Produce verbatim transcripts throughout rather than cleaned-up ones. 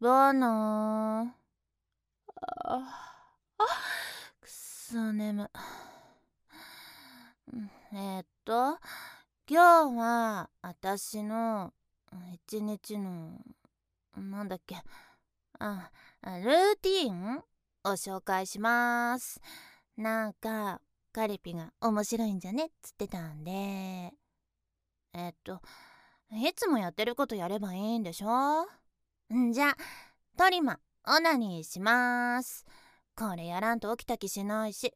バナー。ああ、くそ眠。えーっと今日は私の一日のなんだっけあルーティーンを紹介します。なんかカリピが面白いんじゃねっつってたんで、えっといつもやってることやればいいんでしょ。んじゃトリマオナニーします。これやらんと起きた気しないし。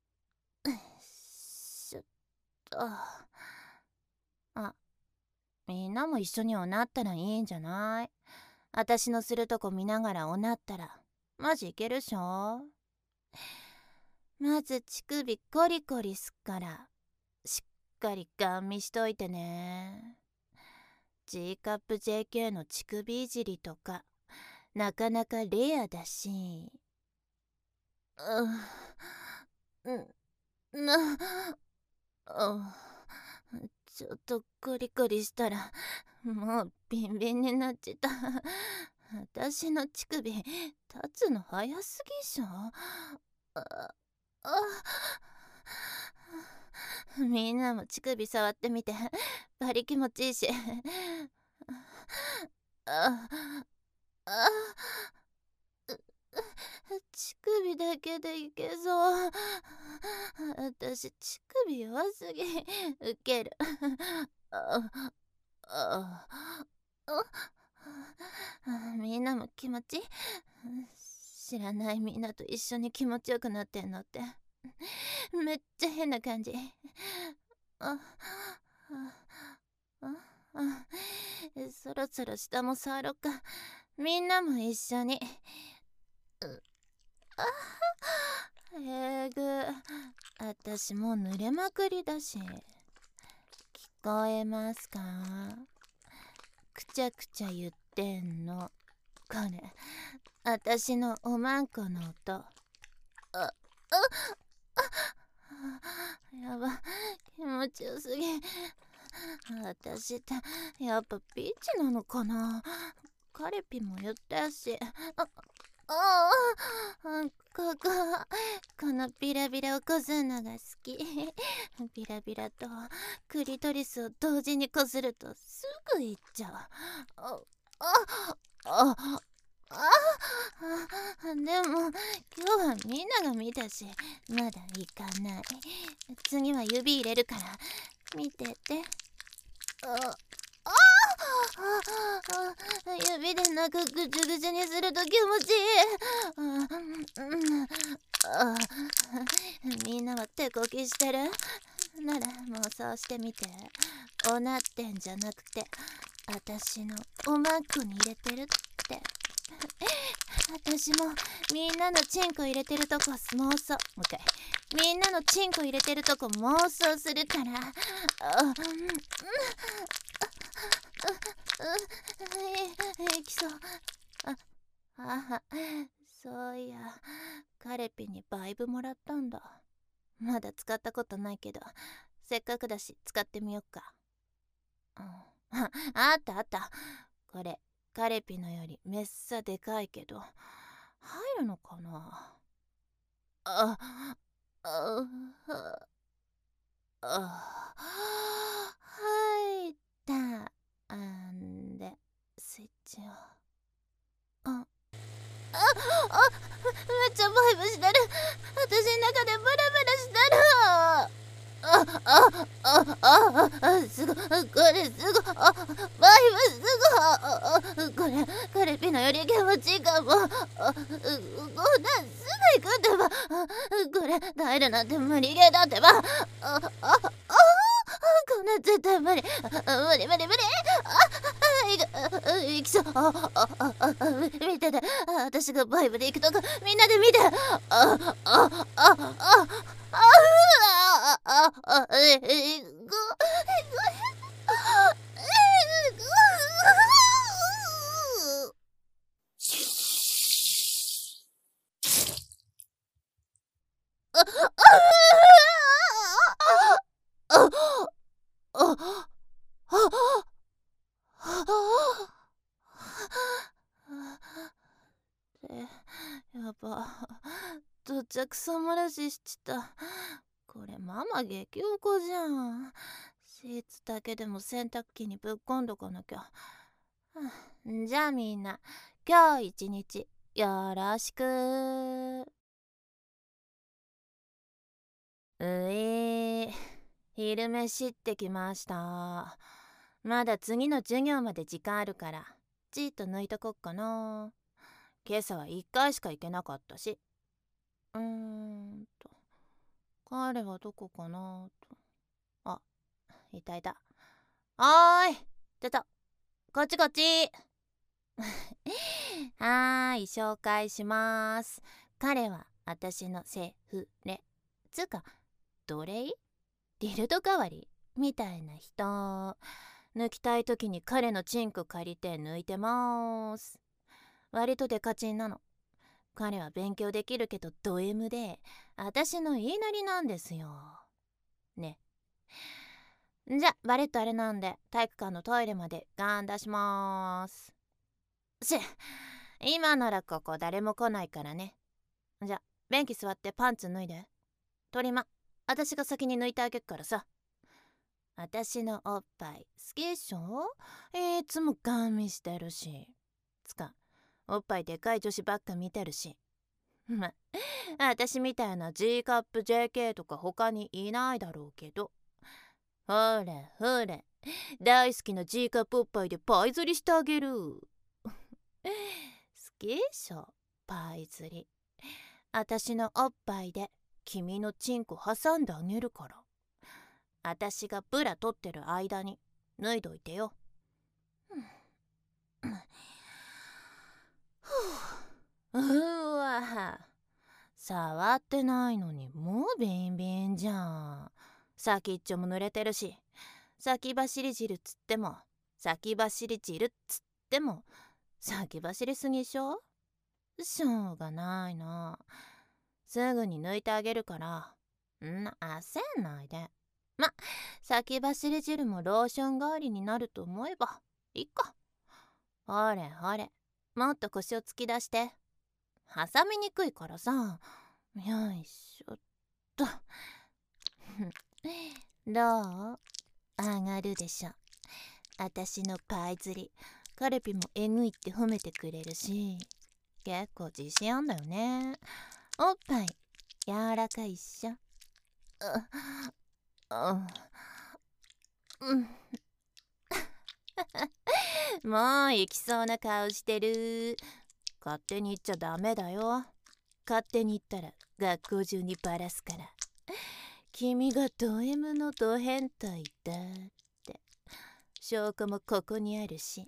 しょっとあみんなも一緒におなったらいいんじゃない。私のするとこ見ながらおなったらマジいけるっしょ。まず乳首コリコリすっからしっかりガン見しといてね。 G カップ ジェーケー の乳首いじりとかなかなかレアだし、ううんなあちょっとコリコリしたらもうビンビンになっちゃった。私の乳首立つの早すぎっしょ。ああみんなも乳首触ってみて。バリ気持ちいいし。ああ乳首だけでいけそう。私乳首弱すぎ。ウケる。あああみんなも気持ち知らないみんなと一緒に気持ちよくなってんのってめっちゃ変な感じ。あああそろそろ下も触ろっか。みんなも一緒に。あえぐ私もう濡れまくりだし。聞こえますか？くちゃくちゃ言ってんのこれ私のおまんこの音。ああやば気持ちよすぎ。私ってやっぱビーチなのかな。カレピも言ったし。あああこここのビラビラをこするのが好き。ビラビラとクリトリスを同時にこするとすぐいっちゃう。ああああでも今日はみんなが見たしまだ行かない。次は指入れるから見てて。ああ指で中ぐちゅぐちゅにすると気持ちいい。あ、うん、あみんなは手こきしてるなら妄想してみて。おなってんじゃなくて私のおまんこに入れてるって。私もみんなのチンコ入れてるとこ妄想。もう一回みんなのチンコ入れてるとこ妄想するから。あ、うん、いきそう。ああそういやカレピにバイブもらったんだ。まだ使ったことないけどせっかくだし使ってみよっか。ああったあった。これカレピのよりめっさでかいけど入るのかな。あああ入った。あんでスイッチを。あああめっちゃバイブしてる。私の中でブラブラしてる。あああああすごいこれすごい。あバイブすごい。これカレピのより気持ちいいかも。あこんなんすぐ行くってば。これ耐えるなんて無理ゲーだってば。あああこんなん絶対無理無理無理無理。あいきそう。ああああ見てて。私がバイブで行くとこみんなで見て。あああああああああええぐやば、どっちゃくそ漏らししちた。これママ激おこじゃん。シーツだけでも洗濯機にぶっこんどかなきゃ。じゃあみんな、今日一日よろしく。うい、昼飯ってきました。まだ次の授業まで時間あるからちっと抜いとこっかな。今朝はいっかいしか行けなかったし。うーんと彼はどこかなと。あ、いたいた。おーい、ちょっとこっちこっち。はーい、紹介します。彼は私のセフレつうか奴隷ディルド代わりみたいな人。抜きたい時に彼のチンコ借りて抜いてまーす。割とデカチンなの。彼は勉強できるけどド M で私の言いなりなんですよね。じゃバレットあれなんで体育館のトイレまでガン出しまーす。し今ならここ誰も来ないからね。じゃ便器座ってパンツ脱いで。トリマ私が先に抜いてあげっからさ。私のおっぱい好きでしょ。いつもガン見してるし、つかおっぱいでかい女子ばっか見てるし。ま私みたいな G カップ ジェーケー とか他にいないだろうけど。ほれほれ大好きな G カップおっぱいでパイ釣りしてあげる。好きでしょパイ釣り。私のおっぱいで君のチンコ挟んであげるから。私がブラ取ってる間に脱いどいてよ。うわ、触ってないのにもうビンビンじゃん。先っちょも濡れてるし、先走り汁っつっても先走り汁っつっても先走りすぎしょ。しょうがないな。すぐに抜いてあげるからんな焦んないで。ま、先走り汁もローション代わりになると思えばいいか。ほれほれもっと腰を突き出して。挟みにくいからさ。よいしょっと。どう？上がるでしょ。私のパイ釣りカルピもえぐいって褒めてくれるし、結構自信あんだよね。おっぱい柔らかいっしょ。ううんもう行きそうな顔してる。勝手に言っちゃダメだよ。勝手に言ったら学校中にバラすから。君がド M のド変態だって証拠もここにあるし。ん？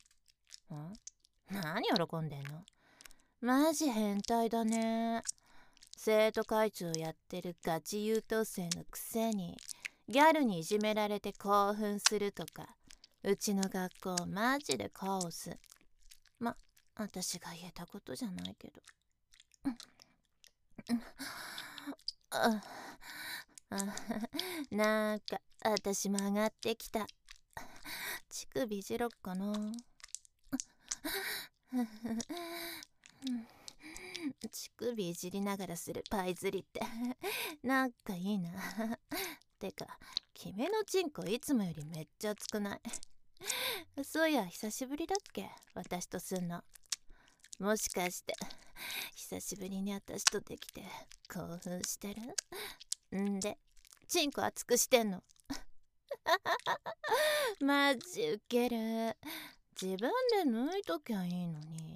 何喜んでんの？マジ変態だね。生徒会長やってるガチ優等生のくせにギャルにいじめられて興奮するとか。うちの学校マジでカオス。ま、私が言えたことじゃないけど。あなんか私も上がってきた。乳首いじろっかな。乳首いじりながらするパイ釣りってなんかいいな。てか君のチンコいつもよりめっちゃ熱くない？そういや久しぶりだっけ私とすんの。もしかして久しぶりに私とできて興奮してるんでチンコ熱くしてんの？マジウケる。自分で抜いときゃいいのに。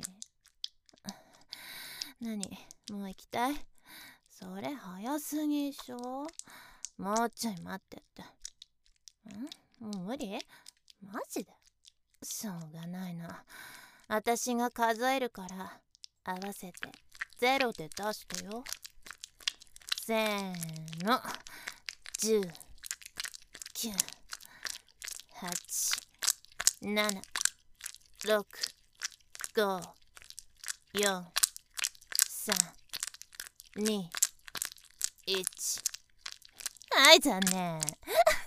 何もう行きたい？それ早すぎしょ。もうちょい待ってって。ん？もう無理？マジで？しょうがないな。私が数えるから合わせてゼロで出してよ。せーの。じゅう、きゅう、はち、なな、ろく、ご、よん、さん、に、いち。はい残念。その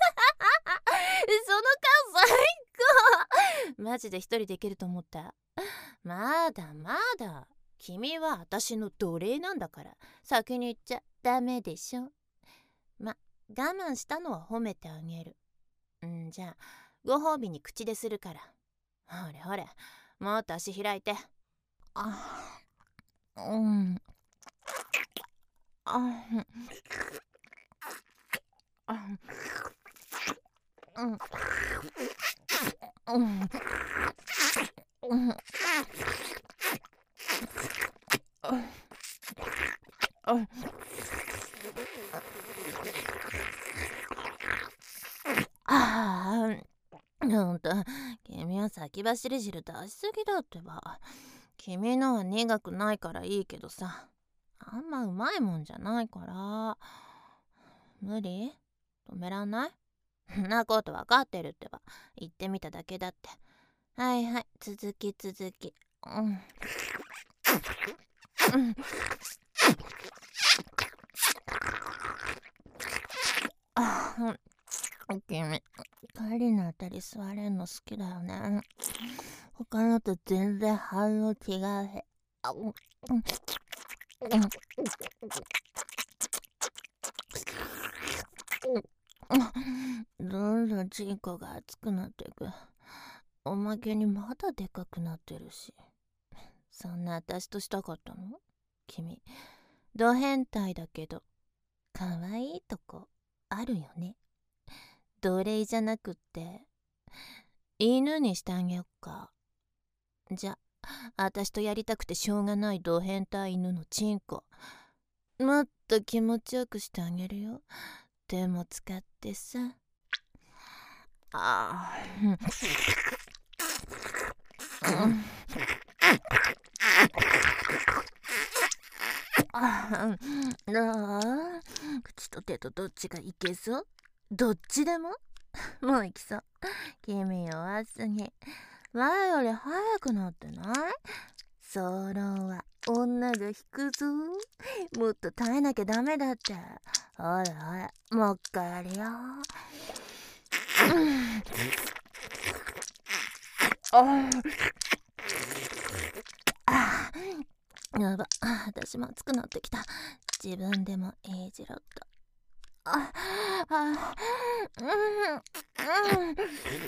数最高。マジで一人でいけると思った。まだまだ君は私の奴隷なんだから先に言っちゃダメでしょ。ま、我慢したのは褒めてあげる。んじゃあご褒美に口でするから。ほれほれ、もっと足開いて。あ、うん。あ、うん。あ、うん。うん。うん。ああ、ほんと、君は先走り汁出しすぎだってば。君のは苦くないからいいけどさ、あんまうまいもんじゃないから。無理？止めらんない？そんなこと分かってるってば。言ってみただけだって。はいはい、続き続き。うん。うん。あ、うん。君、帰りのあたり座れんの好きだよね。他のと全然反応違うへ。あ、うん。どんどんチンコが熱くなっていく。おまけにまだでかくなってるし。そんな私としたかったの？君、ド変態だけど可愛いとこあるよね。奴隷じゃなくって犬にしてあげよっか。じゃあ私とやりたくてしょうがないド変態犬のチンコもっと気持ちよくしてあげるよ。手も使ってさ。ああ、うん。あ、どう？口と手とどっちがいけそう？どっちでも？もういきそう。君弱すぎ。前より早くなってない？ソロは女が引くぞ。もっと耐えなきゃダメだって。ほらほら、もう一回やるよ。ああ、やば、私も熱くなってきた。自分でもいいじろっと。ああ、うん、うん。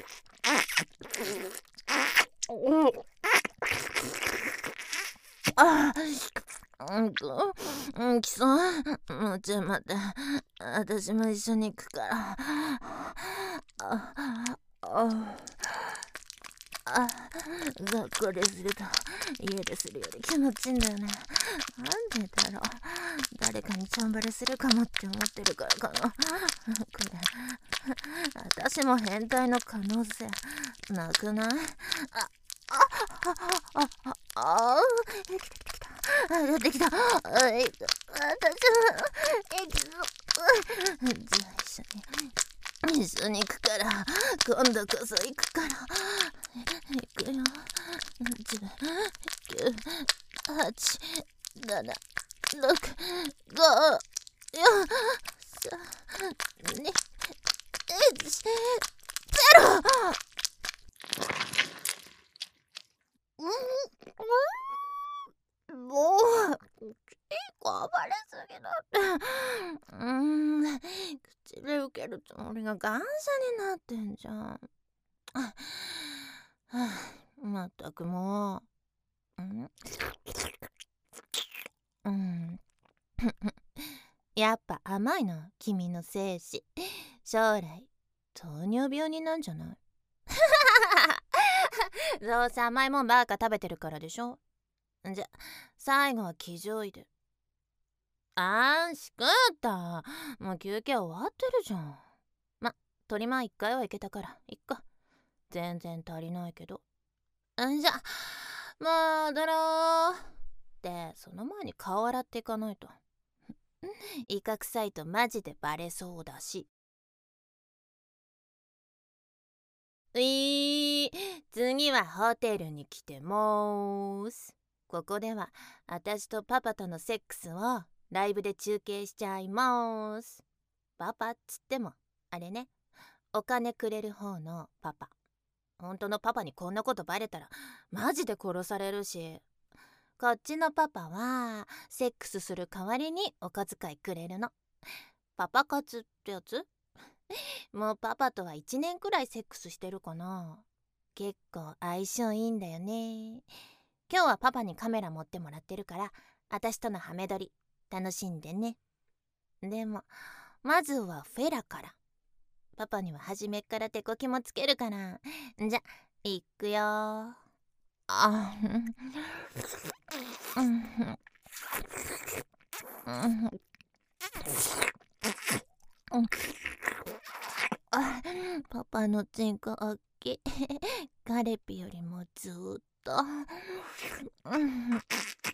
ああ、うんと、うん、きそう。もうちょい待って。私も一緒に行くから。あ、あ、あ、学校ですると家でするより気持ちいいんだよね。なんでだろう。誰かにチャンバレするかもって思ってるからかな。これ、私も変態の可能性なくない？あ、あ、あ、あ、あ、あ、できたできた。あ、できた。あ、え、私も、え、きそう。じゃあ一緒に、一緒に行くから、今度こそ行くから。行くよ。じゅう、きゅう、はち、なな、ろく、ご、よん、さん、に、いち、ゼロ！うん、もう、結構暴れすぎだって。うーん、口で受けるつもりが感謝になってんじゃん。はあ、まったくもう。んうん。やっぱ甘いな、君の精子。将来、糖尿病になんじゃない？どうせ甘いもんばっか食べてるからでしょ。じゃ、最後は騎乗位で。あーん、しくった。もう休憩終わってるじゃん。ま、鳥間一回はいけたから、いっか。全然足りないけど。んじゃ、戻ろう。で、その前に顔洗っていかないと。イカ臭いとマジでバレそうだし。ういー、次はホテルに来てもーす。ここでは私とパパとのセックスをライブで中継しちゃいまーす。パパっつってもあれね、お金くれる方のパパ。本当のパパにこんなことバレたらマジで殺されるし、 こっちのパパはセックスする代わりにお小遣いくれるの。パパ活ってやつ。もうパパとはいちねんくらいセックスしてるかな。結構相性いいんだよね。今日はパパにカメラ持ってもらってるから、私とのハメ撮り楽しんでね。でもまずはフェラから。パパには初めっから手こきもつけるから。じゃいくよ。あうんうんあ、パパのチンコおっきい。ガレピよりもずーっと。うん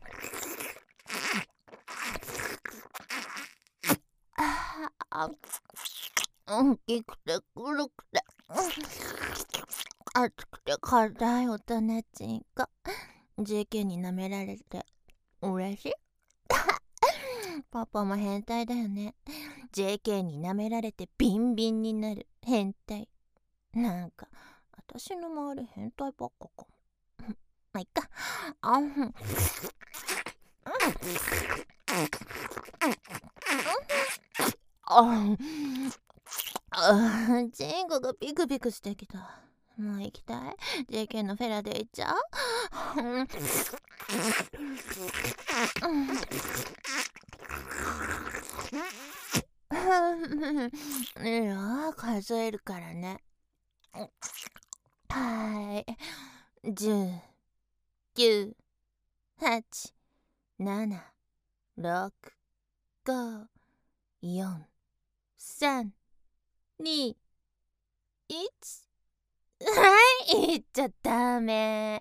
あ大きくて黒くて熱くて硬い大人チンコ。ジェーケー に舐められて嬉しい。パパも変態だよね。ジェーケー に舐められてビンビンになる変態。なんか私の周り変態ばっかかも。まあいっか。あんああチンコがピクピクしてきた。もう行きたい。 ジェーケー のフェラで行っちゃう。いいよ、数えるからね。はい。じゅう、きゅう、はち、なな、ろく、ご、よん、さん、に、いち。はい、言っちゃダメ。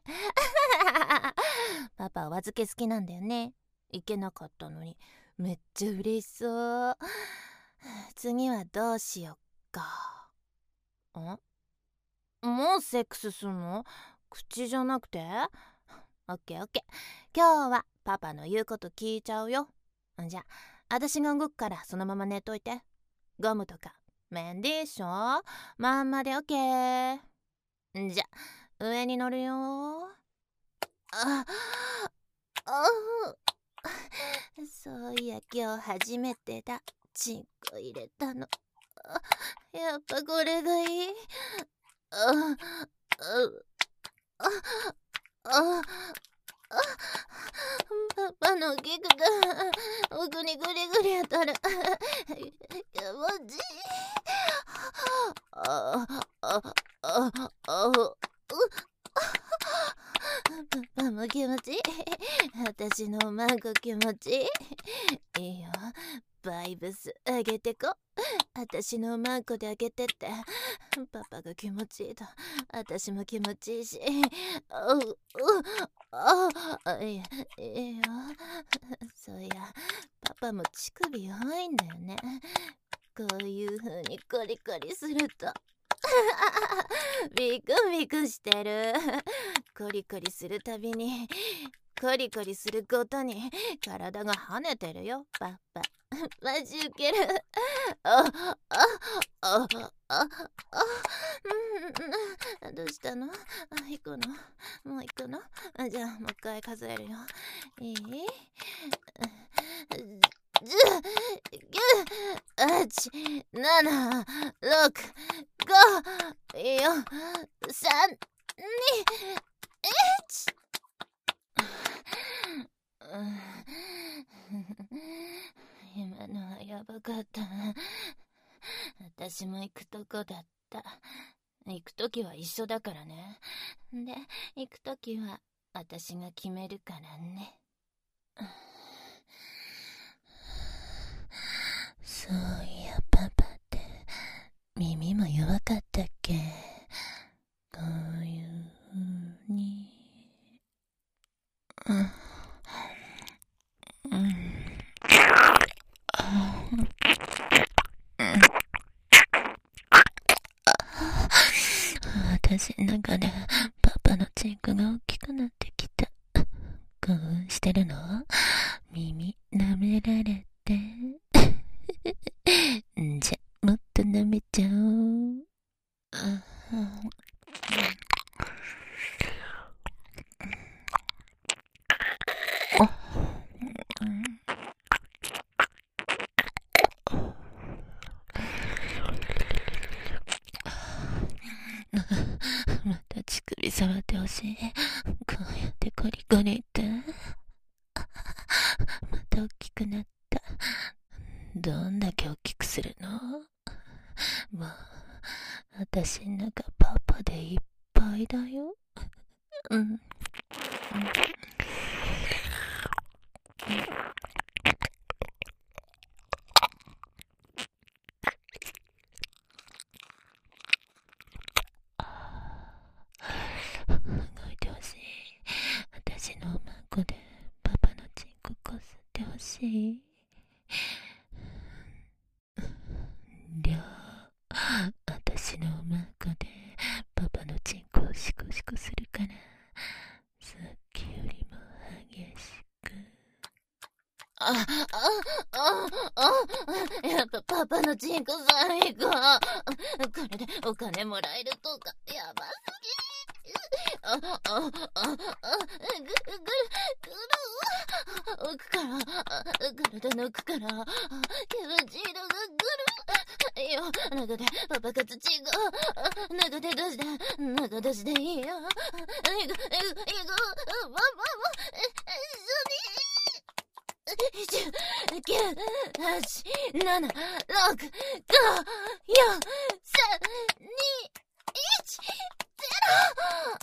パパお預け好きなんだよね。行けなかったのにめっちゃ嬉しそう。次はどうしよっか。んもうセックスすんの？口じゃなくて？オッケーオッケー。今日はパパの言うこと聞いちゃうよ。じゃあ私が動くからそのまま寝といて。ゴムとかメンディーションまんまでオッケー。じゃ上に乗るよ。ああそういや今日初めてだ。チンコ入れたの。やっぱこれがいい。あああパパのお菊が奥にぐりぐり当たる。気持ちいい。ああああパパも気持ちいい。私のマンコ気持ちいい。いいよ、バイブス上げてこ。私のマンコで上げてって。パパが気持ちいいと私も気持ちいいし。ううああいやいいよ。そういやパパも乳首弱いんだよね。こういう風にコリコリするとビクビクしてる。コリコリするたびにコリコリするごとに体が跳ねてるよパパ。マジウケる。あああああうんどうしたの？あ行くの？もう行くの？あじゃあもう一回数えるよ。いい？じゅう、きゅう、はち、なな、ろく、ご、よん、さん、に、いち。今のはやばかった。私も行くとこだった。行くときは一緒だからね。で、行くときは私が決めるからね。そういやパパって耳も弱かったっけ？こういう風に。うんうん私の中でパパのチンコが大きくなってきた。興奮してるの？耳舐められてじゃもっと舐めちゃおう。 コリコリって。また大きくなった。どんだけ大きくするの？もう、私ん中パパでいっぱいだよ。うん。うん。動いてほしい。私のおまんこでパパのチンコこすってほしい。りょう、私のおまんこでパパのチンコをシコシコするから、さっきよりも激しく。あ、あ、あ、あ、やっぱパパのチンコ最高。これでお金もらえるとか、やばすぎ。あ、あ、あ、あ、ぐ、ぐ、ぐる、奥から、体の奥から、気持ちいいのがぐる。いいよ、中でパパ活チンコ、中で出して、中出していいよ。いく、いく、いく、パパも、一緒に。じゅう、きゅう、はち、なな、ろく、ご、よん、さん、に、いち、ゼロ。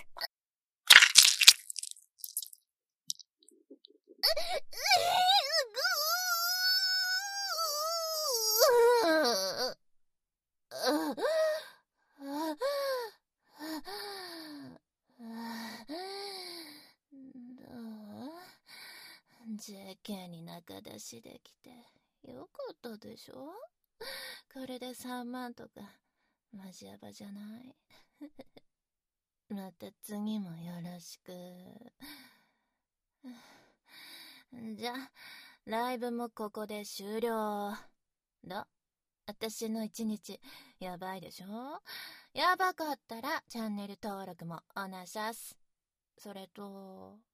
ジェーケー に仲出しできてよかったでしょ？これでさんまんとかマジヤバじゃない？また次もよろしく。じゃあライブもここで終了。だ、私の一日やばいでしょ？やばかったらチャンネル登録もおなしゃす。それと